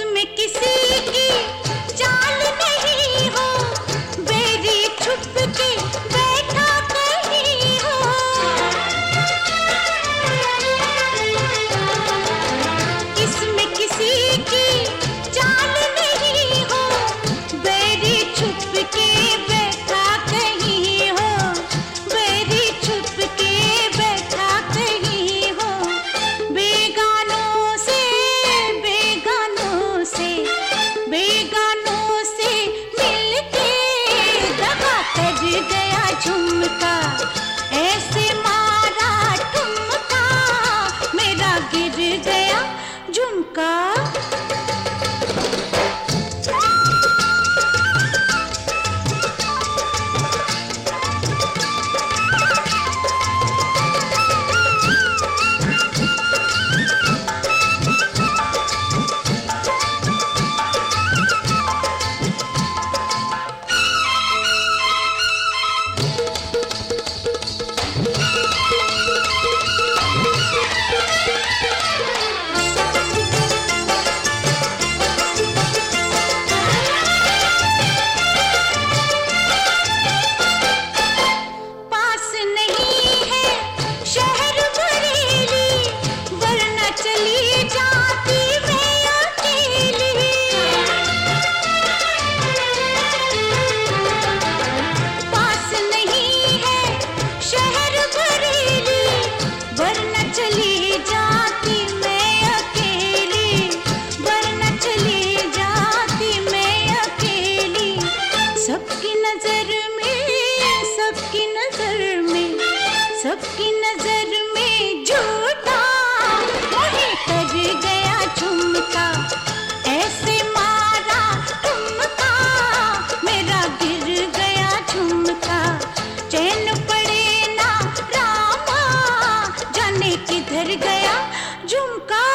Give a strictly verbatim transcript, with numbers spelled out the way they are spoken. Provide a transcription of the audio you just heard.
इसमें किसी की चाल नहीं हो, बेरी छुप के बैठा कहीं हो। इसमें किसी की चाल नहीं हो, बेरी छुप के बैठा कहीं हो, बेरी छुप के बैठा कहीं हो। बेगानों से बेगानों से बेगानों से मिलके दगा कर गया झुमका, ऐसे मारा ठुमका मेरा गिर गया झुमका। सबकी नजर में झूठा वही कर गया झुमका, ऐसे मारा ठुमका मेरा गिर गया झुमका। चैन पड़े ना रामा, जाने किधर गया झुमका।